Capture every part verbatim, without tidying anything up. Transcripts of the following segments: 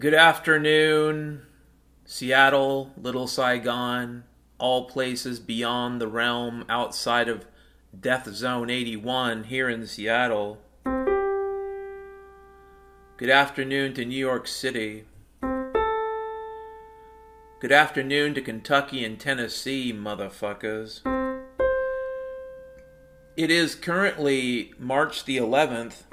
Good afternoon, Seattle, Little Saigon, all places beyond the realm outside of Death Zone eighty-one here in Seattle. Good afternoon to New York City. Good afternoon to Kentucky and Tennessee, motherfuckers. It is currently March the eleventh.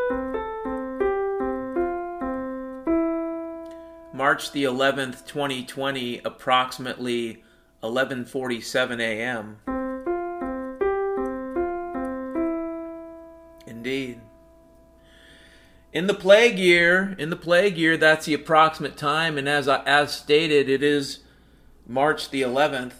March the eleventh, twenty twenty, approximately eleven forty-seven a.m. Indeed. In the plague year, in the plague year, that's the approximate time, and as I, as stated, it is March the eleventh.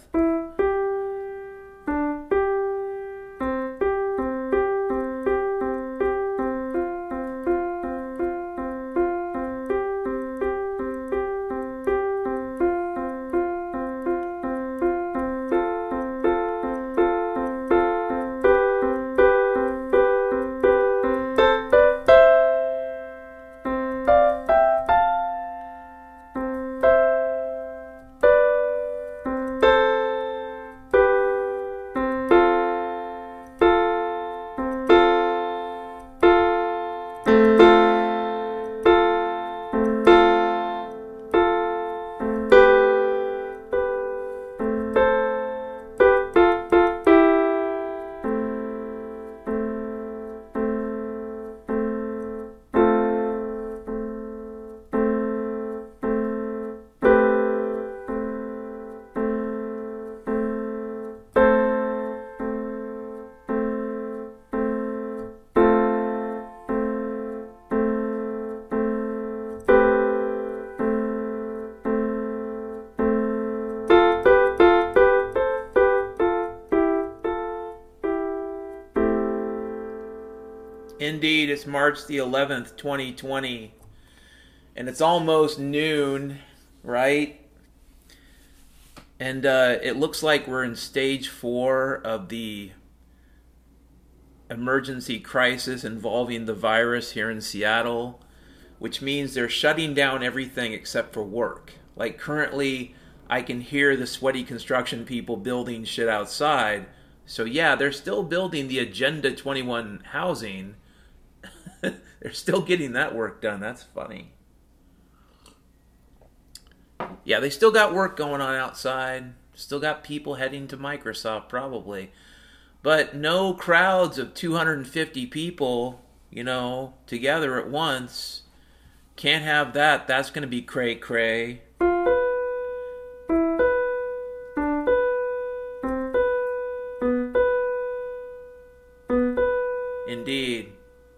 Indeed, it's March the eleventh, twenty twenty, and it's almost noon, right? And uh, it looks like we're in stage four of the emergency crisis involving the virus here in Seattle, which means they're shutting down everything except for work. Like currently, I can hear the sweaty construction people building shit outside. So yeah, they're still building the Agenda twenty-one housing. They're still getting that work done. That's funny. Yeah, they still got work going on outside. Still got people heading to Microsoft, probably. But no crowds of two hundred fifty people, you know, together at once. Can't have that. That's going to be cray-cray. Indeed.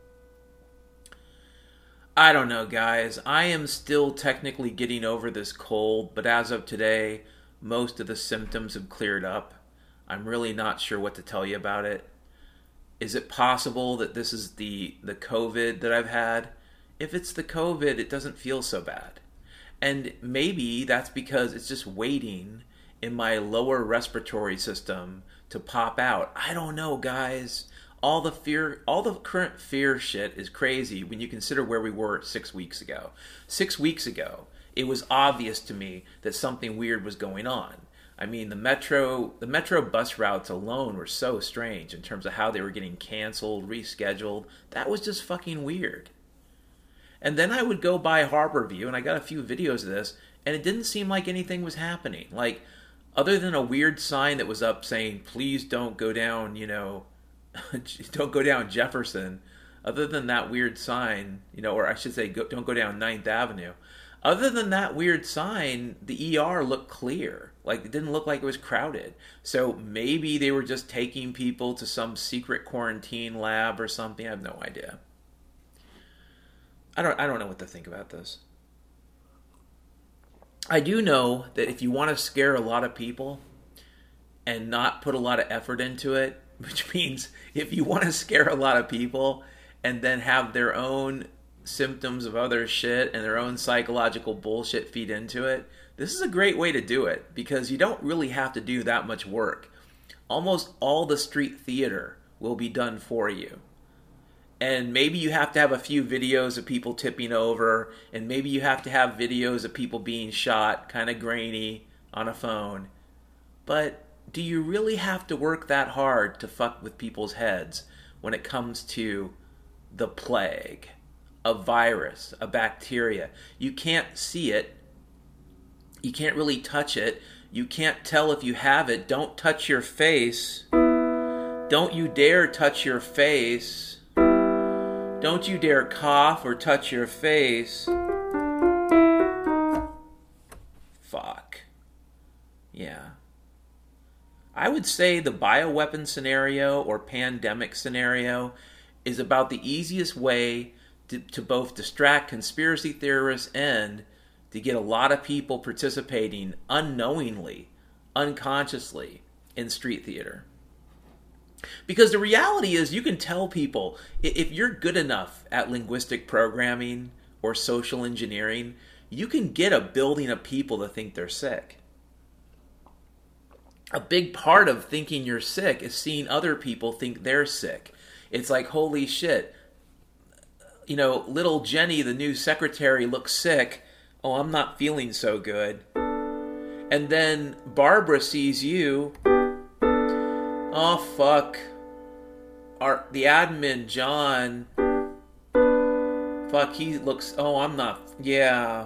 I don't know, guys. I am still technically getting over this cold, but as of today, most of the symptoms have cleared up. I'm really not sure what to tell you about it. Is it possible that this is the, the COVID that I've had? If it's the COVID, it doesn't feel so bad. And maybe that's because it's just waiting in my lower respiratory system to pop out. I don't know, guys. All the fear, all the current fear shit is crazy when you consider where we were six weeks ago. Six weeks ago, it was obvious to me that something weird was going on. I mean, the metro, the metro bus routes alone were so strange in terms of how they were getting canceled, rescheduled. That was just fucking weird. And then I would go by Harborview, and I got a few videos of this, and it didn't seem like anything was happening. Like, other than a weird sign that was up saying, please don't go down, you know, don't go down Jefferson. Other than that weird sign, you know, or I should say, go, don't go down Ninth Avenue. Other than that weird sign, the E R looked clear. Like, it didn't look like it was crowded. So maybe they were just taking people to some secret quarantine lab or something. I have no idea. I don't. I don't know what to think about this. I do know that if you want to scare a lot of people and not put a lot of effort into it, which means if you want to scare a lot of people and then have their own symptoms of other shit and their own psychological bullshit feed into it, this is a great way to do it because you don't really have to do that much work. Almost all the street theater will be done for you. And maybe you have to have a few videos of people tipping over, and maybe you have to have videos of people being shot, kind of grainy, on a phone. But do you really have to work that hard to fuck with people's heads when it comes to the plague, a virus, a bacteria? You can't see it. You can't really touch it. You can't tell if you have it. Don't touch your face. Don't you dare touch your face. Don't you dare cough or touch your face. Fuck. Yeah. I would say the bioweapon scenario or pandemic scenario is about the easiest way to, to both distract conspiracy theorists and to get a lot of people participating unknowingly, unconsciously in street theater. Because the reality is, you can tell people, if you're good enough at linguistic programming or social engineering, you can get a building of people to think they're sick. A big part of thinking you're sick is seeing other people think they're sick. It's like, holy shit, you know, little Jenny, the new secretary, looks sick. Oh, I'm not feeling so good. And then Barbara sees you. Oh, fuck. Our, the admin, John. Fuck, he looks... Oh, I'm not... Yeah.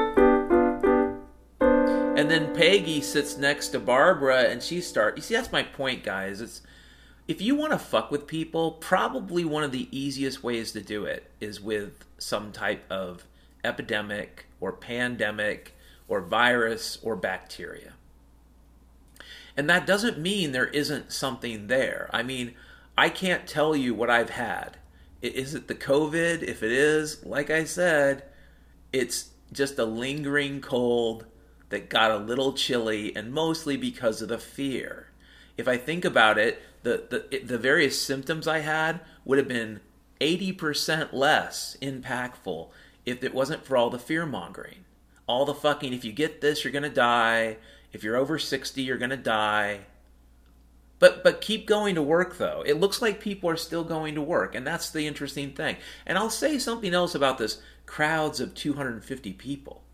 And then Peggy sits next to Barbara, and she starts... You see, that's my point, guys. It's... If you want to fuck with people, probably one of the easiest ways to do it is with some type of epidemic or pandemic or virus or bacteria. And that doesn't mean there isn't something there. I mean, I can't tell you what I've had. Is it the COVID? If it is, like I said, it's just a lingering cold that got a little chilly, and mostly because of the fear. If I think about it, the, the, the various symptoms I had would have been eighty percent less impactful if it wasn't for all the fear-mongering. All the fucking, if you get this, you're going to die. If you're over sixty, you're going to die. But but keep going to work, though. It looks like people are still going to work, and that's the interesting thing. And I'll say something else about this crowds of two hundred fifty people.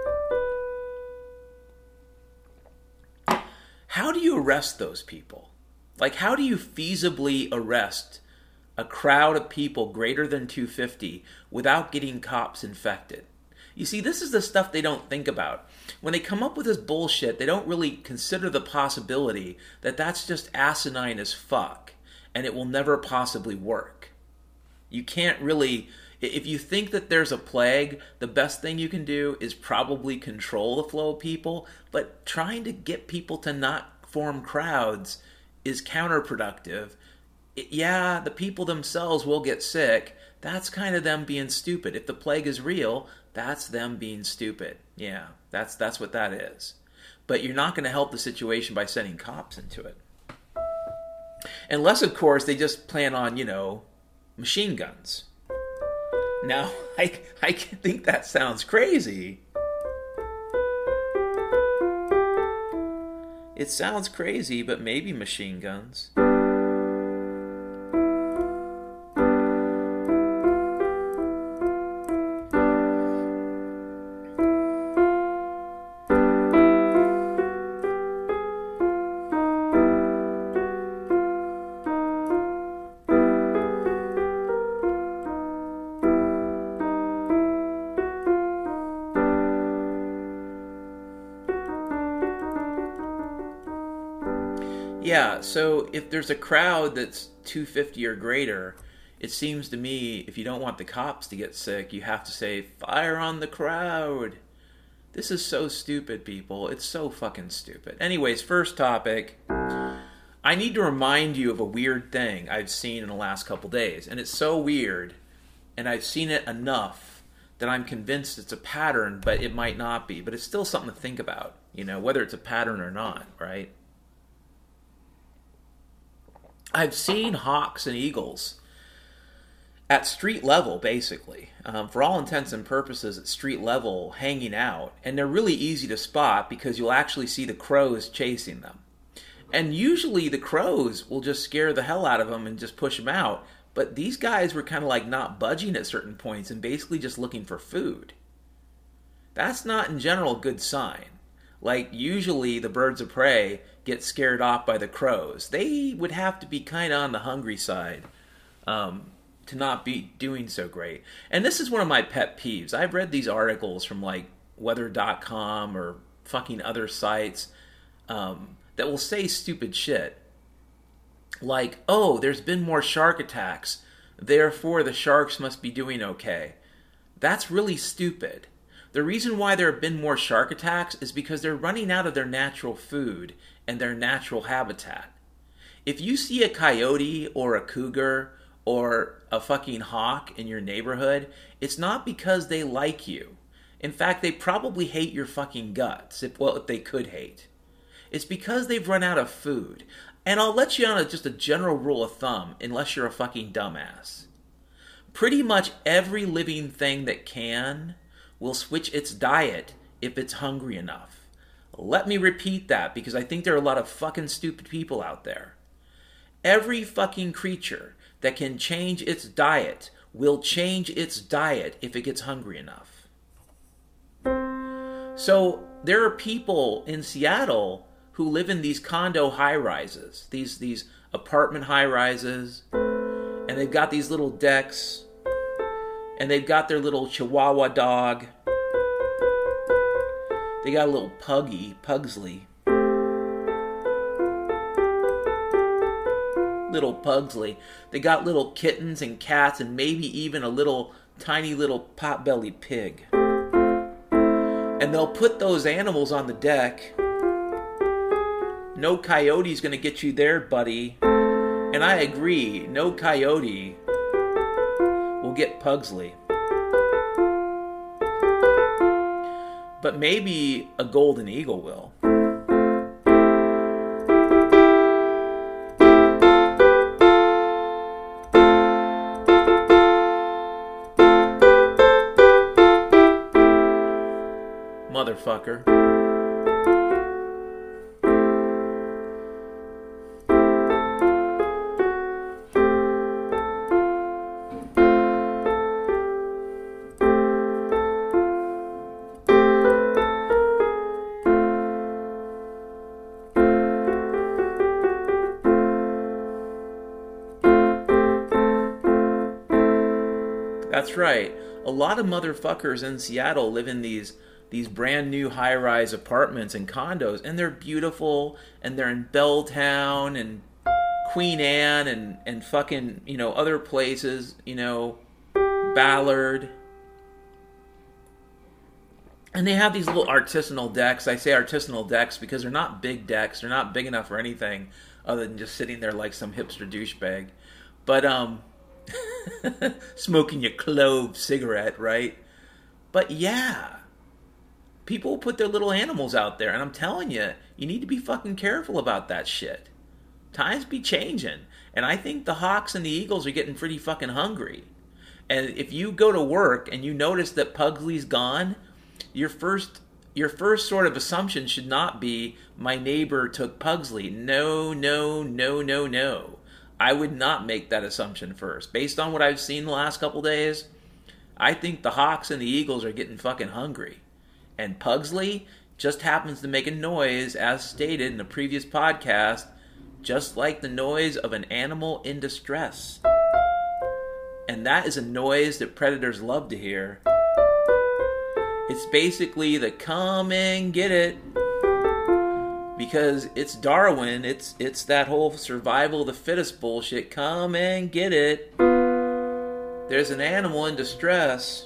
How do you arrest those people? Like, how do you feasibly arrest a crowd of people greater than two hundred fifty without getting cops infected? You see, this is the stuff they don't think about. When they come up with this bullshit, they don't really consider the possibility that that's just asinine as fuck, and it will never possibly work. You can't really... If you think that there's a plague, the best thing you can do is probably control the flow of people, but trying to get people to not form crowds is counterproductive. It, yeah, the people themselves will get sick. That's kind of them being stupid. If the plague is real, that's them being stupid. Yeah, that's that's what that is. But you're not going to help the situation by sending cops into it. Unless, of course, they just plan on, you know, machine guns. Now, I, I think that sounds crazy. It sounds crazy, but maybe machine guns. Yeah, so if there's a crowd that's two hundred fifty or greater, it seems to me if you don't want the cops to get sick, you have to say, fire on the crowd. This is so stupid, people. It's so fucking stupid. Anyways, first topic. I need to remind you of a weird thing I've seen in the last couple days. And it's so weird, and I've seen it enough that I'm convinced it's a pattern, but it might not be. But it's still something to think about, you know, whether it's a pattern or not, right? I've seen hawks and eagles at street level, basically. Um, for all intents and purposes, at street level, hanging out. And they're really easy to spot because you'll actually see the crows chasing them. And usually the crows will just scare the hell out of them and just push them out. But these guys were kind of like not budging at certain points and basically just looking for food. That's not in general a good sign. Like, usually the birds of prey get scared off by the crows. They would have to be kind of on the hungry side um, to not be doing so great. And this is one of my pet peeves. I've read these articles from like weather dot com or fucking other sites um, that will say stupid shit. Like, oh, there's been more shark attacks, therefore the sharks must be doing okay. That's really stupid. The reason why there have been more shark attacks is because they're running out of their natural food and their natural habitat. If you see a coyote or a cougar or a fucking hawk in your neighborhood, it's not because they like you. In fact, they probably hate your fucking guts, if well, if they could hate. It's because they've run out of food. And I'll let you on a, just a general rule of thumb, unless you're a fucking dumbass. Pretty much every living thing that can will switch its diet if it's hungry enough. Let me repeat that, because I think there are a lot of fucking stupid people out there. Every fucking creature that can change its diet will change its diet if it gets hungry enough. So there are people in Seattle who live in these condo high-rises, these, these apartment high-rises, and they've got these little decks, and they've got their little Chihuahua dog. They got a little puggy, Pugsley. Little Pugsley. They got little kittens and cats and maybe even a little tiny little potbelly pig. And they'll put those animals on the deck. No coyote's gonna get you there, buddy. And I agree, no coyote will get Pugsley. But maybe a golden eagle will. Motherfucker. That's right. A lot of motherfuckers in Seattle live in these these brand new high-rise apartments and condos, and they're beautiful, and they're in Belltown and Queen Anne and, and fucking, you know, other places, you know, Ballard. And they have these little artisanal decks. I say artisanal decks because they're not big decks. They're not big enough for anything other than just sitting there like some hipster douchebag. But, um... smoking your clove cigarette, right? But yeah, people put their little animals out there, and I'm telling you, you need to be fucking careful about that shit. Times be changing, and I think the Hawks and the Eagles are getting pretty fucking hungry. And if you go to work and you notice that Pugsley's gone, your first your first sort of assumption should not be, my neighbor took Pugsley. No, no, no, no, no. I would not make that assumption first. Based on what I've seen the last couple days, I think the Hawks and the Eagles are getting fucking hungry. And Pugsley just happens to make a noise, as stated in a previous podcast, just like the noise of an animal in distress. And that is a noise that predators love to hear. It's basically the come and get it. Because it's Darwin, it's it's that whole survival of the fittest bullshit. Come and get it. There's an animal in distress.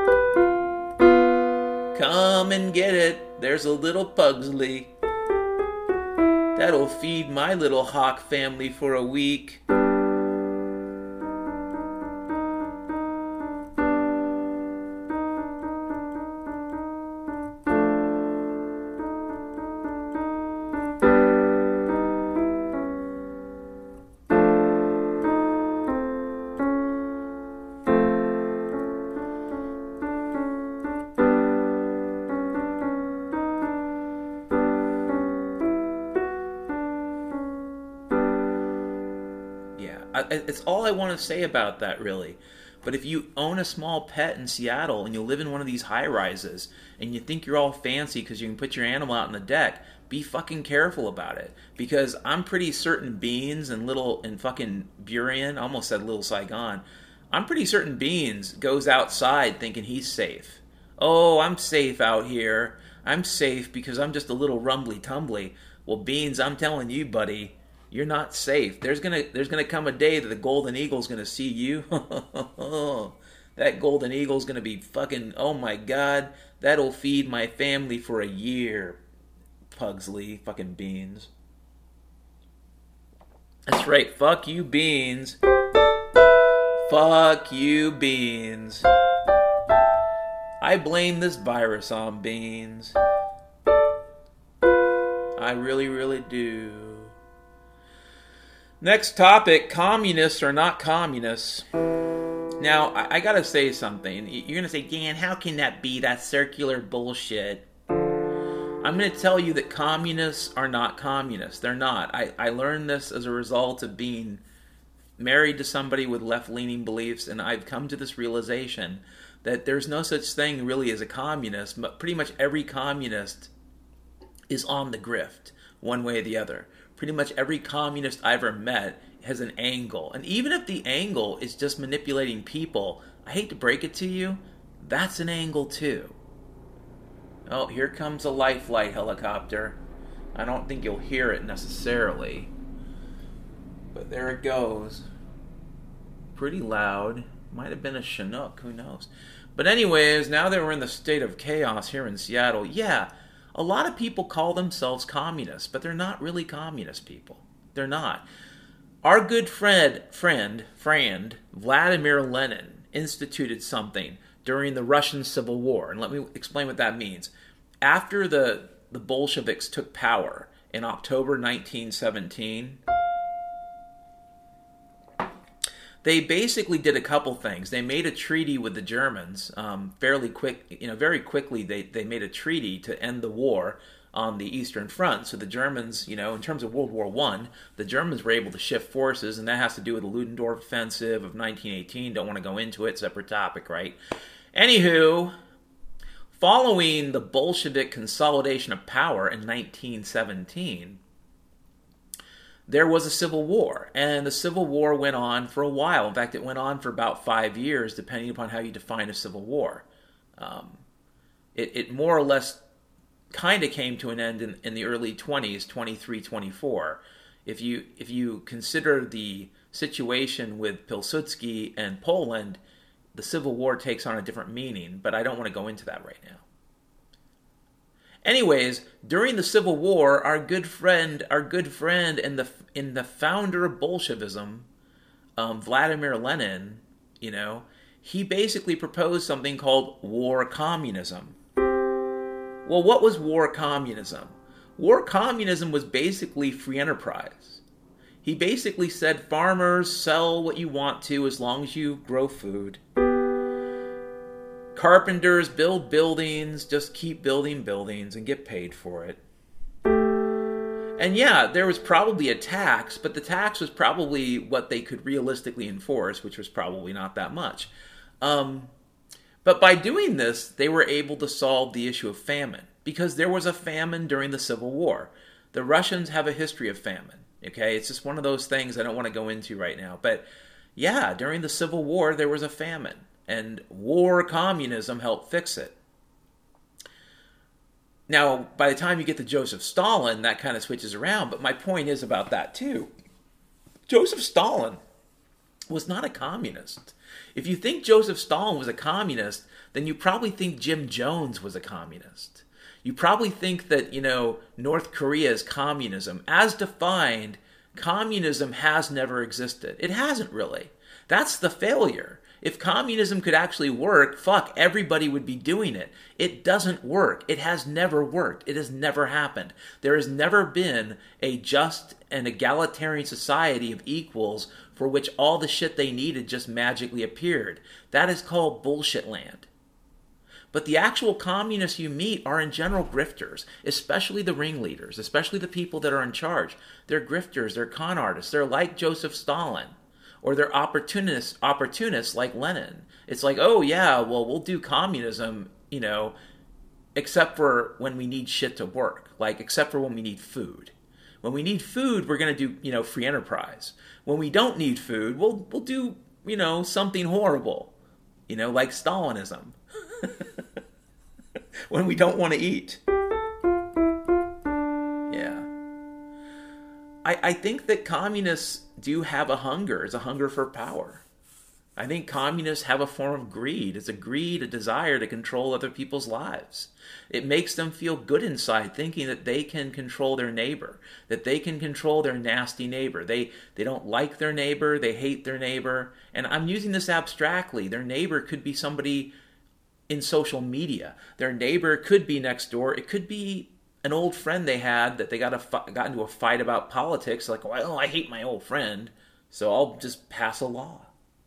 Come and get it. There's a little Pugsley. That'll feed my little hawk family for a week. I, it's all I want to say about that, really. But if you own a small pet in Seattle and you live in one of these high rises and you think you're all fancy because you can put your animal out on the deck, be fucking careful about it. Because I'm pretty certain Beans and little and fucking Burien, I almost said Little Saigon, I'm pretty certain Beans goes outside thinking he's safe. Oh, I'm safe out here. I'm safe because I'm just a little rumbly tumbly. Well, Beans, I'm telling you, buddy, you're not safe. There's gonna there's gonna come a day that the golden eagle's gonna see you. That golden eagle's gonna be fucking, oh my god, that'll feed my family for a year. Pugsley, fucking Beans. That's right, fuck you, Beans. Fuck you, Beans. I blame this virus on Beans. I really, really do. Next topic, communists are not communists. Now, I, I gotta say something. You're gonna say, Dan, how can that be? That's circular bullshit. I'm gonna tell you that communists are not communists. They're not. I, I learned this as a result of being married to somebody with left-leaning beliefs, and I've come to this realization that there's no such thing really as a communist, but pretty much every communist is on the grift, one way or the other. Pretty much every communist I ever met has an angle. And even if the angle is just manipulating people, I hate to break it to you, that's an angle too. Oh, here comes a life flight helicopter. I don't think you'll hear it necessarily, but there it goes. Pretty loud. Might have been a Chinook, who knows. But anyways, now that we're in the state of chaos here in Seattle, yeah, a lot of people call themselves communists, but they're not really communist people. They're not. Our good friend, friend, friend, Vladimir Lenin instituted something during the Russian Civil War. And let me explain what that means. After the, the Bolsheviks took power in October nineteen seventeen, they basically did a couple things. They made a treaty with the Germans um, fairly quick, you know, very quickly. They they made a treaty to end the war on the Eastern Front. So the Germans, you know, in terms of World War One, the Germans were able to shift forces, and that has to do with the Ludendorff Offensive of nineteen eighteen. Don't want to go into it; separate topic, right? Anywho, following the Bolshevik consolidation of power in nineteen seventeen. There was a civil war, and the civil war went on for a while. In fact, it went on for about five years, depending upon how you define a civil war. Um, it, it more or less kind of came to an end in, in the early twenties, twenty-three, twenty-four. If you if you consider the situation with Pilsudski and Poland, the civil war takes on a different meaning, but I don't want to go into that right now. Anyways, during the Civil War, our good friend, our good friend, and the in the founder of Bolshevism, um, Vladimir Lenin, you know, he basically proposed something called war communism. Well, what was war communism? War communism was basically free enterprise. He basically said, farmers, sell what you want to as long as you grow food. Carpenters, build buildings, just keep building buildings and get paid for it. And yeah, there was probably a tax, but the tax was probably what they could realistically enforce, which was probably not that much. Um, but by doing this, they were able to solve the issue of famine, because there was a famine during the Civil War. The Russians have a history of famine, okay? It's just one of those things I don't want to go into right now. But yeah, during the Civil War, there was a famine. And war communism helped fix it. Now, by the time you get to Joseph Stalin, that kind of switches around. But my point is about that too. Joseph Stalin was not a communist. If you think Joseph Stalin was a communist, then you probably think Jim Jones was a communist. You probably think that, you know, North Korea is communism. As defined, communism has never existed. It hasn't really. That's the failure. If communism could actually work, fuck, everybody would be doing it. It doesn't work. It has never worked. It has never happened. There has never been a just and egalitarian society of equals for which all the shit they needed just magically appeared. That is called bullshit land. But the actual communists you meet are in general grifters, especially the ringleaders, especially the people that are in charge. They're grifters, they're con artists, they're like Joseph Stalin. Or they're opportunists, opportunists like Lenin. It's like, oh yeah, well we'll do communism, you know, except for when we need shit to work. Like, except for when we need food. When we need food, we're going to do, you know, free enterprise. When we don't need food, we'll we'll do, you know, something horrible. You know, like Stalinism. When we don't want to eat. Yeah. I, I think that communists do have a hunger. It's a hunger for power. I think communists have a form of greed. It's a greed, a desire to control other people's lives. It makes them feel good inside, thinking that they can control their neighbor, that they can control their nasty neighbor. They they don't like their neighbor, they hate their neighbor. And I'm using this abstractly. Their neighbor could be somebody in social media. Their neighbor could be next door. It could be an old friend they had that they got a got into a fight about politics. Like, well, I hate my old friend, so I'll just pass a law.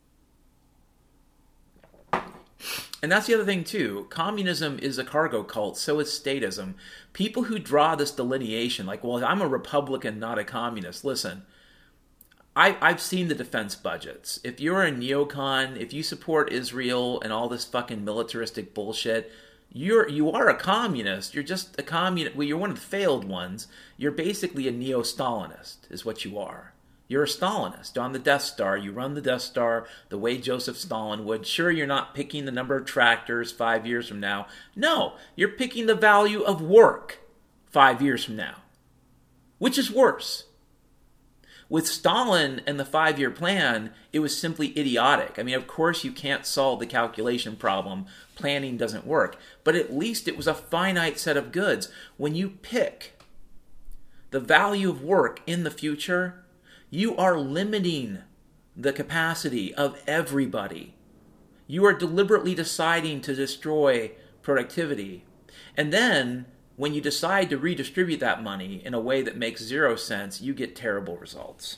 And that's the other thing, too. Communism is a cargo cult. So is statism. People who draw this delineation, like, well, I'm a Republican, not a communist. Listen, I, I've seen the defense budgets. If you're a neocon, if you support Israel and all this fucking militaristic bullshit, you're you are a communist. You're just a communist. Well, you're one of the failed ones. You're basically a neo-Stalinist, is what you are. You're a Stalinist. On the Death Star, you run the Death Star the way Joseph Stalin would. Sure, you're not picking the number of tractors five years from now. No, you're picking the value of work five years from now. Which is worse? With Stalin and the five-year plan, it was simply idiotic. I mean, of course you can't solve the calculation problem. Planning doesn't work. But at least it was a finite set of goods. When you pick the value of work in the future, you are limiting the capacity of everybody. You are deliberately deciding to destroy productivity. And then, when you decide to redistribute that money in a way that makes zero sense, you get terrible results.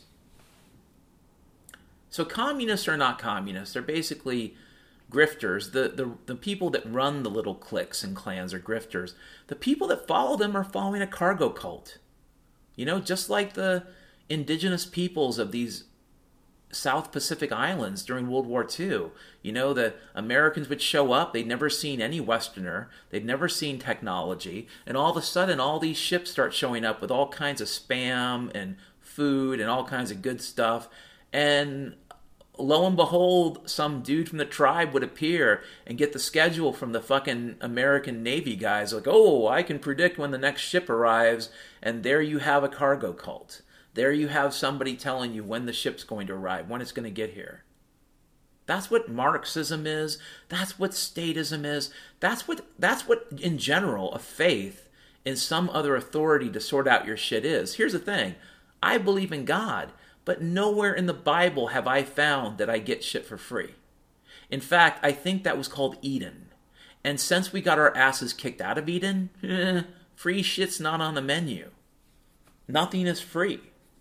So communists are not communists. They're basically grifters. The, the, the people that run the little cliques and clans are grifters. The people that follow them are following a cargo cult. You know, just like the indigenous peoples of these South Pacific islands during World War Two. You know, the Americans would show up, they'd never seen any Westerner, they'd never seen technology, and all of a sudden all these ships start showing up with all kinds of spam and food and all kinds of good stuff, and lo and behold, some dude from the tribe would appear and get the schedule from the fucking American Navy guys, like, oh, I can predict when the next ship arrives, and there you have a cargo cult. There you have somebody telling you when the ship's going to arrive, when it's going to get here. That's what Marxism is. That's what statism is. That's what, that's what, in general, a faith in some other authority to sort out your shit is. Here's the thing. I believe in God, but nowhere in the Bible have I found that I get shit for free. In fact, I think that was called Eden. And since we got our asses kicked out of Eden, eh, free shit's not on the menu. Nothing is free.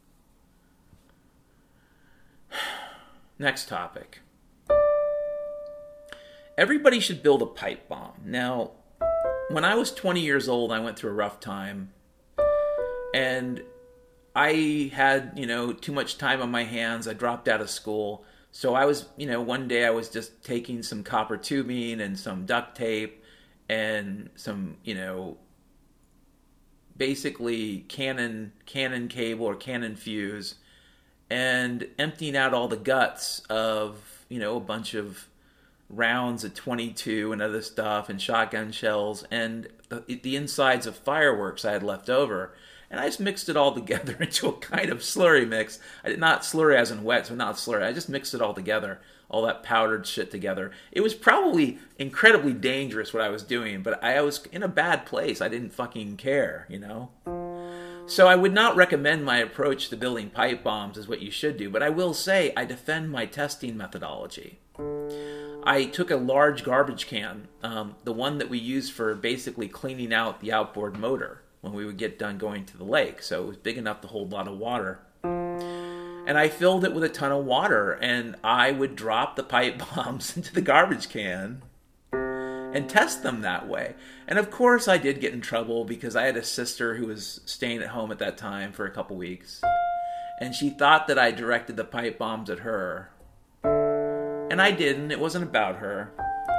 Next topic. Everybody should build a pipe bomb. Now, when I was twenty years old, I went through a rough time. And I had, you know, too much time on my hands. I dropped out of school. So I was, you know, one day I was just taking some copper tubing and some duct tape and some, you know, basically Canon, Canon cable or Canon fuse, and emptying out all the guts of, you know, a bunch of rounds of twenty-two and other stuff and shotgun shells and the, the insides of fireworks I had left over. And I just mixed it all together into a kind of slurry mix. I did not slurry as in wet, so not slurry. I just mixed it all together, all that powdered shit together. It was probably incredibly dangerous what I was doing, but I was in a bad place. I didn't fucking care, you know? So I would not recommend my approach to building pipe bombs as what you should do, but I will say I defend my testing methodology. I took a large garbage can, um, the one that we use for basically cleaning out the outboard motor when we would get done going to the lake. So it was big enough to hold a lot of water. And I filled it with a ton of water, and I would drop the pipe bombs into the garbage can and test them that way. And of course I did get in trouble because I had a sister who was staying at home at that time for a couple weeks. And she thought that I directed the pipe bombs at her. And I didn't. It wasn't about her.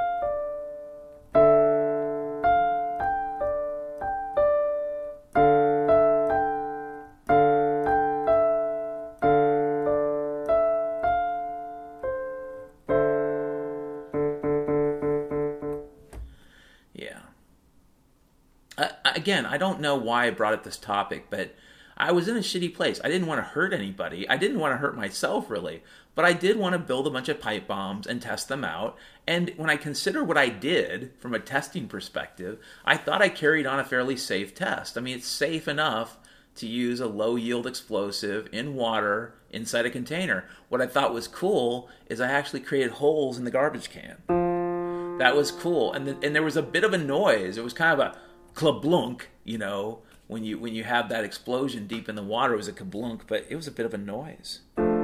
Yeah. I, again, I don't know why I brought up this topic, but I was in a shitty place. I didn't want to hurt anybody. I didn't want to hurt myself, really. But I did want to build a bunch of pipe bombs and test them out. And when I consider what I did from a testing perspective, I thought I carried on a fairly safe test. I mean, it's safe enough to use a low-yield explosive in water inside a container. What I thought was cool is I actually created holes in the garbage can. That was cool. And, the, and there was a bit of a noise. It was kind of a klablunk, you know, when you when you have that explosion deep in the water. It was a kablunk, but it was a bit of a noise.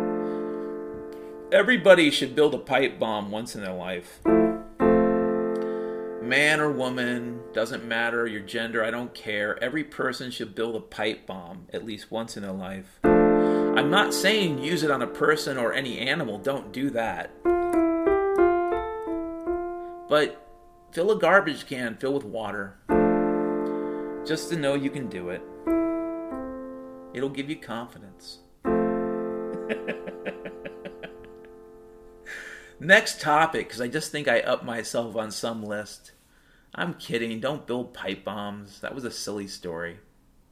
Everybody should build a pipe bomb once in their life. Man or woman, doesn't matter your gender, I don't care. Every person should build a pipe bomb at least once in their life. I'm not saying use it on a person or any animal. Don't do that. But fill a garbage can, fill with water. Just to know you can do it. It'll give you confidence. Next topic, because I just think I upped myself on some list. I'm kidding. Don't build pipe bombs. That was a silly story.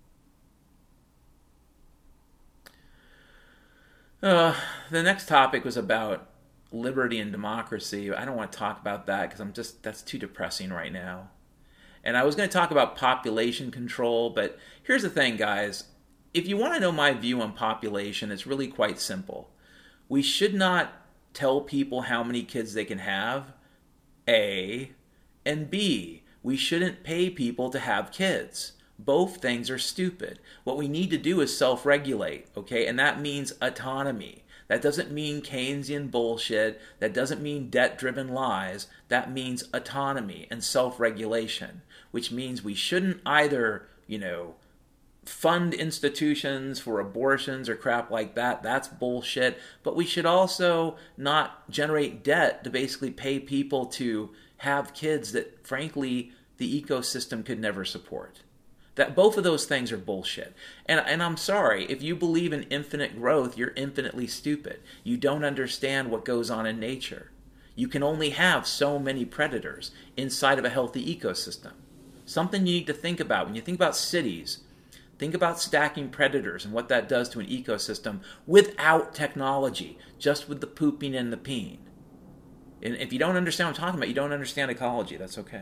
Uh, the next topic was about liberty and democracy. I don't want to talk about that because I'm just that's too depressing right now. And I was going to talk about population control, but here's the thing, guys. If you want to know my view on population, it's really quite simple. We should not tell people how many kids they can have, A, and B, we shouldn't pay people to have kids. Both things are stupid. What we need to do is self-regulate, okay? And that means autonomy. That doesn't mean Keynesian bullshit. That doesn't mean debt-driven lies. That means autonomy and self-regulation, which means we shouldn't either, you know, fund institutions for abortions or crap like that. That's bullshit. But we should also not generate debt to basically pay people to have kids that, frankly, the ecosystem could never support. That both of those things are bullshit. And, and I'm sorry, if you believe in infinite growth, you're infinitely stupid. You don't understand what goes on in nature. You can only have so many predators inside of a healthy ecosystem. Something you need to think about. When you think about cities, think about stacking predators and what that does to an ecosystem without technology, just with the pooping and the peeing. And if you don't understand what I'm talking about, you don't understand ecology. That's okay.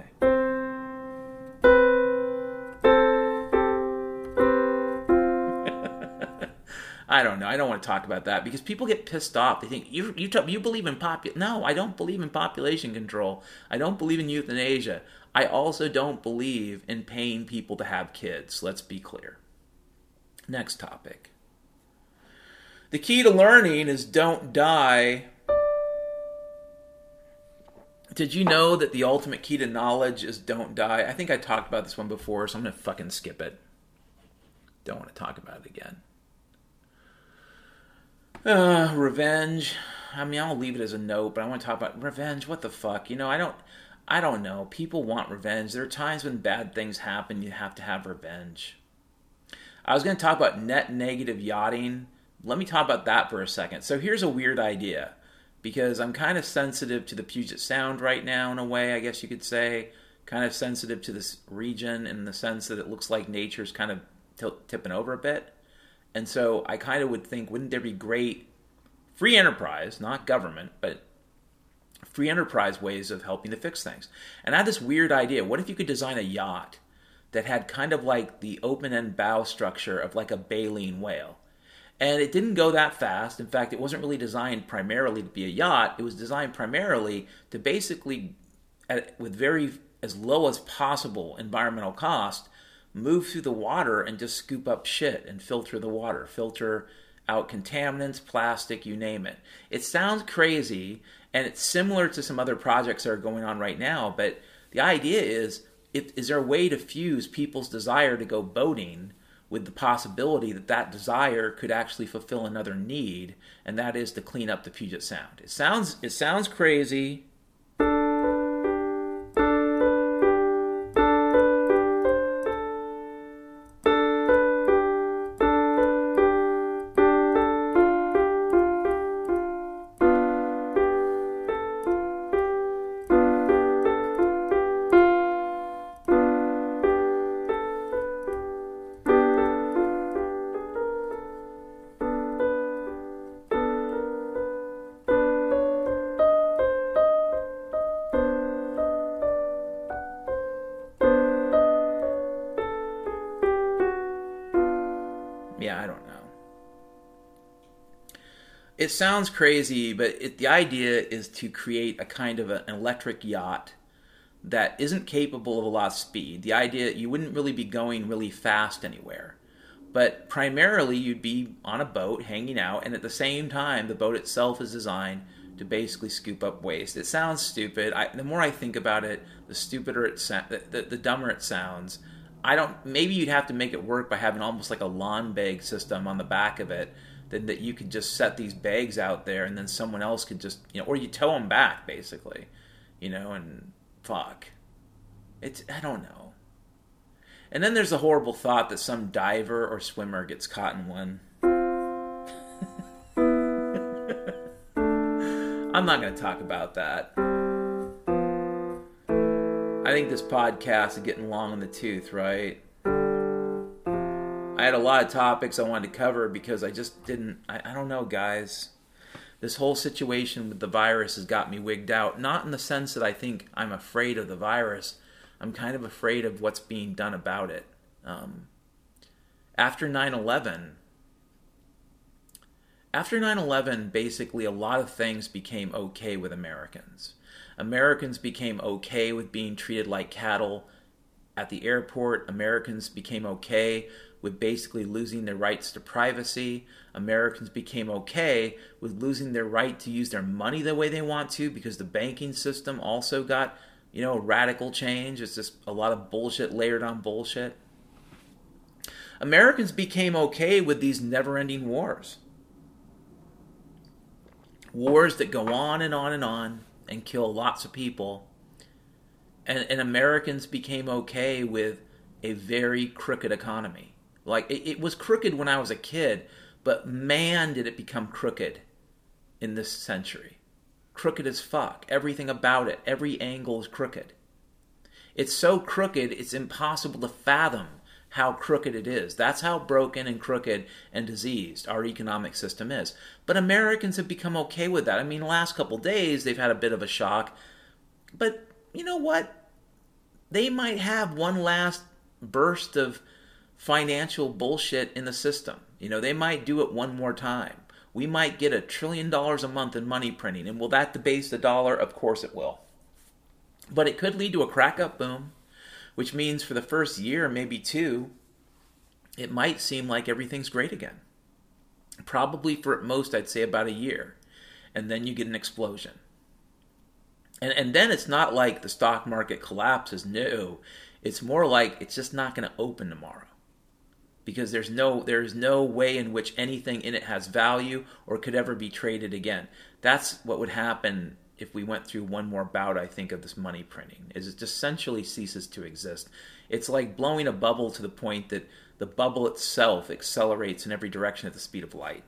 I don't know. I don't want to talk about that because people get pissed off. They think, you you, talk, you believe in population. No, I don't believe in population control. I don't believe in euthanasia. I also don't believe in paying people to have kids. Let's be clear. Next topic. The key to learning is don't die. Did you know that the ultimate key to knowledge is don't die? I think I talked about this one before, so I'm going to fucking skip it. Don't want to talk about it again. Uh, revenge. I mean, I'll leave it as a note, but I want to talk about revenge. What the fuck? You know, I don't, I don't know. People want revenge. There are times when bad things happen. You have to have revenge. I was going to talk about net negative yachting. Let me talk about that for a second. So here's a weird idea, because I'm kind of sensitive to the Puget Sound right now in a way, I guess you could say. Kind of sensitive to this region in the sense that it looks like nature's kind of t- tipping over a bit. And so I kind of would think, wouldn't there be great free enterprise, not government, but free enterprise ways of helping to fix things? And I had this weird idea. What if you could design a yacht that had kind of like the open-end bow structure of like a baleen whale? And it didn't go that fast. In fact, it wasn't really designed primarily to be a yacht. It was designed primarily to basically, at, with very as low as possible environmental cost, move through the water and just scoop up shit and filter the water, filter out contaminants, plastic, you name it. It sounds crazy, and it's similar to some other projects that are going on right now, but the idea is, if, is there a way to fuse people's desire to go boating with the possibility that that desire could actually fulfill another need, and that is to clean up the Puget Sound. It sounds it sounds crazy. Yeah, I don't know. It sounds crazy, but it, the idea is to create a kind of a, an electric yacht that isn't capable of a lot of speed. The idea, you wouldn't really be going really fast anywhere. But primarily, you'd be on a boat hanging out, and at the same time, the boat itself is designed to basically scoop up waste. It sounds stupid. I, the more I think about it, the stupider it sounds, the, the, the dumber it sounds. I don't. Maybe you'd have to make it work by having almost like a lawn bag system on the back of it, then that you could just set these bags out there, and then someone else could just, you know, or you tow them back basically, you know, and fuck. It's I don't know. And then there's the horrible thought that some diver or swimmer gets caught in one. I'm not going to talk about that. I think this podcast is getting long in the tooth, right? I had a lot of topics I wanted to cover because I just didn't, I, I don't know, guys. This whole situation with the virus has got me wigged out. Not in the sense that I think I'm afraid of the virus. I'm kind of afraid of what's being done about it. Um, after nine eleven, after nine eleven, basically a lot of things became okay with Americans. Americans became okay with being treated like cattle at the airport. Americans became okay with basically losing their rights to privacy. Americans became okay with losing their right to use their money the way they want to because the banking system also got, you know, radical change. It's just a lot of bullshit layered on bullshit. Americans became okay with these never-ending wars. Wars that go on and on and on and kill lots of people. And, and Americans became okay with a very crooked economy. Like, it, it was crooked when I was a kid, but man, did it become crooked in this century. Crooked as fuck. Everything about it, every angle is crooked. It's so crooked, it's impossible to fathom how crooked it is. That's how broken and crooked and diseased our economic system is. But Americans have become okay with that. I mean, the last couple days, they've had a bit of a shock. But you know what? They might have one last burst of financial bullshit in the system. You know, they might do it one more time. We might get a trillion dollars a month in money printing. And will that debase the dollar? Of course it will. But it could lead to a crack-up boom, which means for the first year, maybe two, it might seem like everything's great again. Probably for at most, I'd say about a year. And then you get an explosion. And and then it's not like the stock market collapses. No. It's more like it's just not going to open tomorrow. Because there's no there's no way in which anything in it has value or could ever be traded again. That's what would happen if we went through one more bout, I think, of this money printing, is it essentially ceases to exist. It's like blowing a bubble to the point that the bubble itself accelerates in every direction at the speed of light.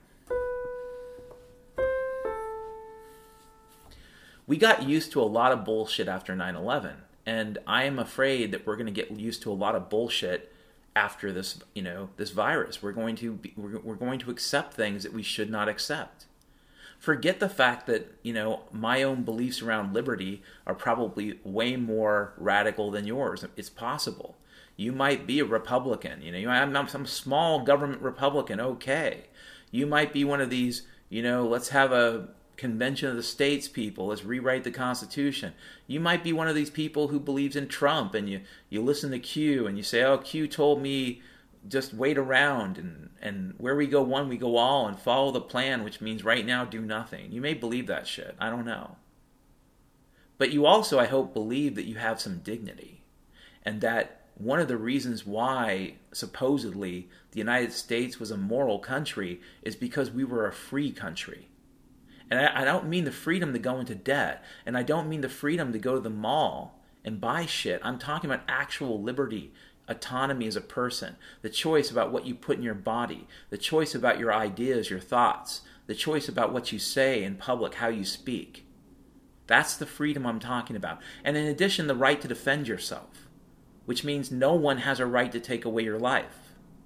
We got used to a lot of bullshit after nine eleven, and I am afraid that we're going to get used to a lot of bullshit after this, you know, this virus. We're going to be, we're, we're going to accept things that we should not accept. Forget the fact that, you know, my own beliefs around liberty are probably way more radical than yours. It's possible. You might be a Republican. You know, I'm, I'm some small government Republican. Okay. You might be one of these, you know, let's have a convention of the states people. Let's rewrite the Constitution. You might be one of these people who believes in Trump, and you, you listen to Q and you say, oh, Q told me just wait around, and, and where we go one, we go all, and follow the plan, which means right now do nothing. You may believe that shit. I don't know. But you also, I hope, believe that you have some dignity, and that one of the reasons why supposedly the United States was a moral country is because we were a free country. And I, I don't mean the freedom to go into debt, and I don't mean the freedom to go to the mall and buy shit. I'm talking about actual liberty, autonomy as a person, the choice about what you put in your body, the choice about your ideas, your thoughts, the choice about what you say in public, how you speak. That's the freedom I'm talking about. And in addition, the right to defend yourself, which means no one has a right to take away your life.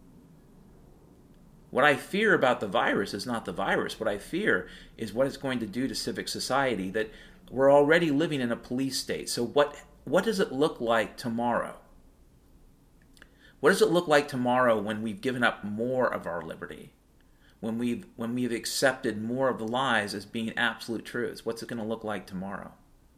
What I fear about the virus is not the virus. What I fear is what it's going to do to civic society, that we're already living in a police state. So what, what does it look like tomorrow? What does it look like tomorrow when we've given up more of our liberty? When we've, when we've accepted more of the lies as being absolute truths? What's it going to look like tomorrow?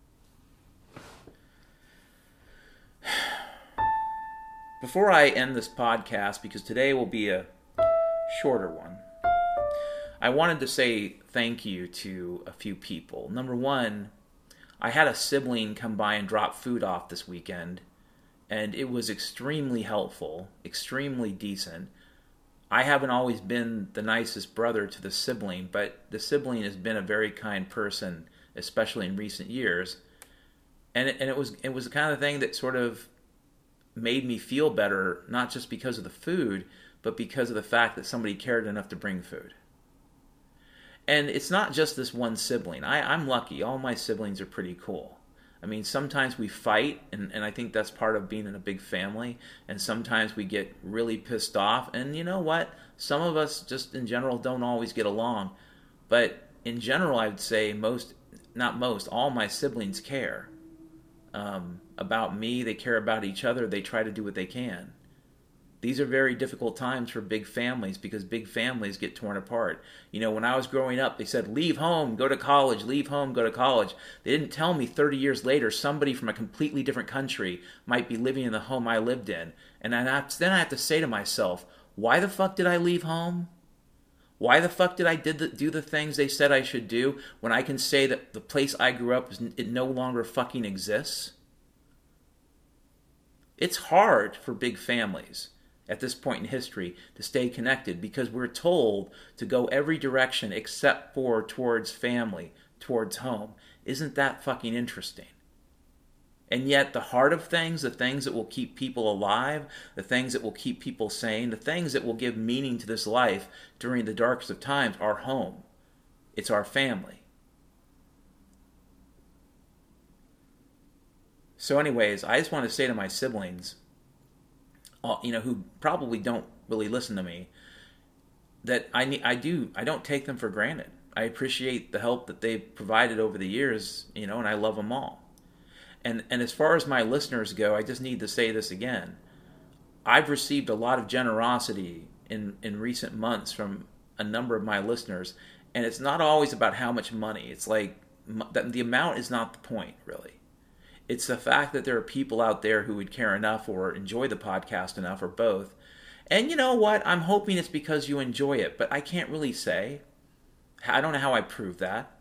Before I end this podcast, because today will be a shorter one, I wanted to say thank you to a few people. Number one, I had a sibling come by and drop food off this weekend, and it was extremely helpful, extremely decent. I haven't always been the nicest brother to the sibling, but the sibling has been a very kind person, especially in recent years. And it, and it was it was the kind of thing that sort of made me feel better, not just because of the food, but because of the fact that somebody cared enough to bring food. And it's not just this one sibling. I, I'm lucky. All my siblings are pretty cool. I mean, sometimes we fight, and, and I think that's part of being in a big family, and sometimes we get really pissed off, and you know what? Some of us just in general don't always get along, but in general I would say most, not most, all my siblings care um, about me. They care about each other. They try to do what they can. These are very difficult times for big families because big families get torn apart. You know, when I was growing up, they said, leave home, go to college, leave home, go to college. They didn't tell me thirty years later somebody from a completely different country might be living in the home I lived in. And then I have to say to myself, why the fuck did I leave home? Why the fuck did I did the, do the things they said I should do when I can say that the place I grew up, it no longer fucking exists? It's hard for big families at this point in history to stay connected because we're told to go every direction except for towards family, towards home. Isn't that fucking interesting? And yet the heart of things, the things that will keep people alive, the things that will keep people sane, the things that will give meaning to this life during the darkest of times are home. It's our family. So anyways, I just want to say to my siblings, you know, who probably don't really listen to me, that I need, I do, I don't take them for granted. I appreciate the help that they've provided over the years, you know, and I love them all. And and as far as my listeners go, I just need to say this again. I've received a lot of generosity in, in recent months from a number of my listeners, and it's not always about how much money. It's like, the amount is not the point, really. It's the fact that there are people out there who would care enough or enjoy the podcast enough or both. And you know what? I'm hoping it's because you enjoy it, but I can't really say. I don't know how I prove that.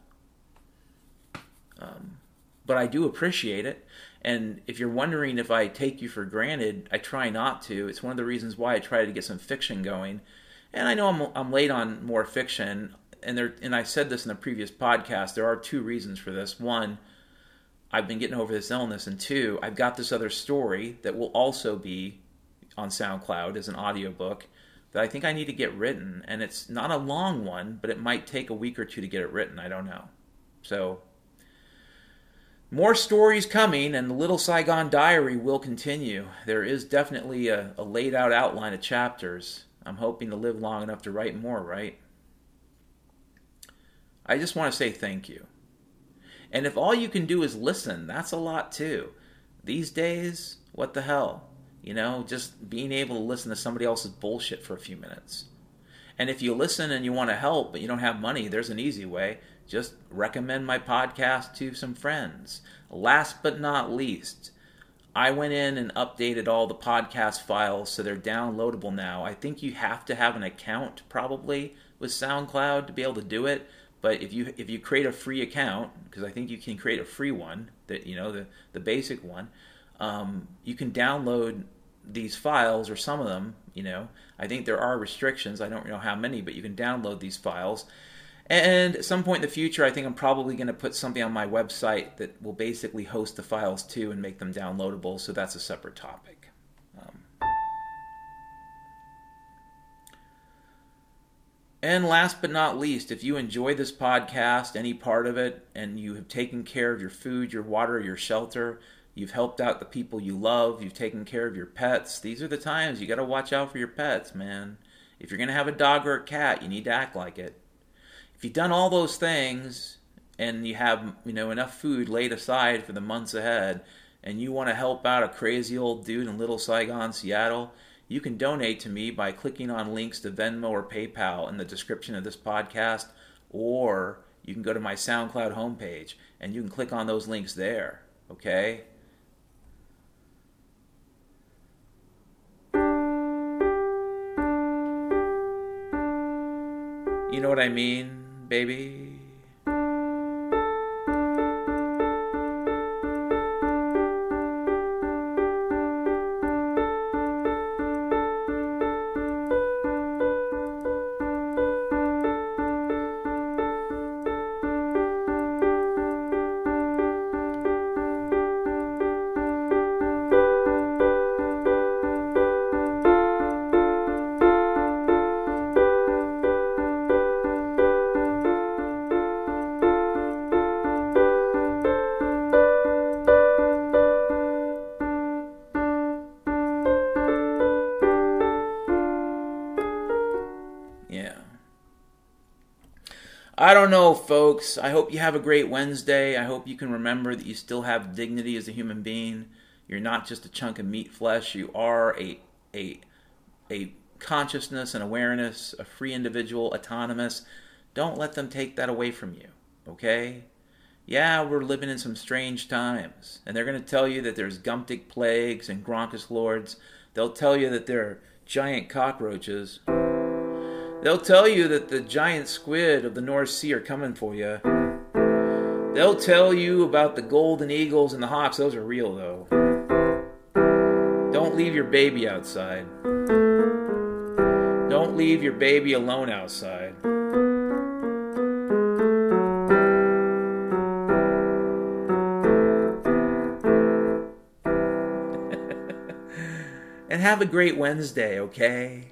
Um, but I do appreciate it. And if you're wondering if I take you for granted, I try not to. It's one of the reasons why I try to get some fiction going. And I know I'm, I'm late on more fiction. And there, and I said this in the previous podcast. There are two reasons for this. One, I've been getting over this illness, and two, I've got this other story that will also be on SoundCloud as an audiobook that I think I need to get written, and it's not a long one, but it might take a week or two to get it written, I don't know. So, more stories coming, and the Little Saigon Diary will continue. There is definitely a, a laid out outline of chapters. I'm hoping to live long enough to write more, right? I just want to say thank you. And if all you can do is listen, that's a lot too. These days, what the hell? You know, just being able to listen to somebody else's bullshit for a few minutes. And if you listen and you want to help, but you don't have money, there's an easy way. Just recommend my podcast to some friends. Last but not least, I went in and updated all the podcast files so they're downloadable now. I think you have to have an account probably with SoundCloud to be able to do it. But if you if you create a free account, because I think you can create a free one, that you know the the basic one, um, you can download these files, or some of them, you know. I think there are restrictions. I don't know how many, but you can download these files. And at some point in the future, I think I'm probably going to put something on my website that will basically host the files too and make them downloadable, so that's a separate topic. Um, and last but not least, if you enjoy this podcast, any part of it, and you have taken care of your food, your water, your shelter, you've helped out the people you love, you've taken care of your pets, these are the times you got to watch out for your pets, man. If you're going to have a dog or a cat, you need to act like it. If you've done all those things and you have, you know, enough food laid aside for the months ahead, and you want to help out a crazy old dude in Little Saigon, Seattle, you can donate to me by clicking on links to Venmo or PayPal in the description of this podcast, or you can go to my SoundCloud homepage and you can click on those links there, okay? You know what I mean? Baby. Yeah. I don't know, folks. I hope you have a great Wednesday. I hope you can remember that you still have dignity as a human being. You're not just a chunk of meat flesh. You are a a a consciousness and awareness, a free individual, autonomous. Don't let them take that away from you, okay? Yeah, we're living in some strange times. And they're going to tell you that there's Gumptic plagues and Gronkus lords. They'll tell you that there are giant cockroaches. They'll tell you that the giant squid of the North Sea are coming for you. They'll tell you about the golden eagles and the hawks. Those are real, though. Don't leave your baby outside. Don't leave your baby alone outside. And have a great Wednesday, okay?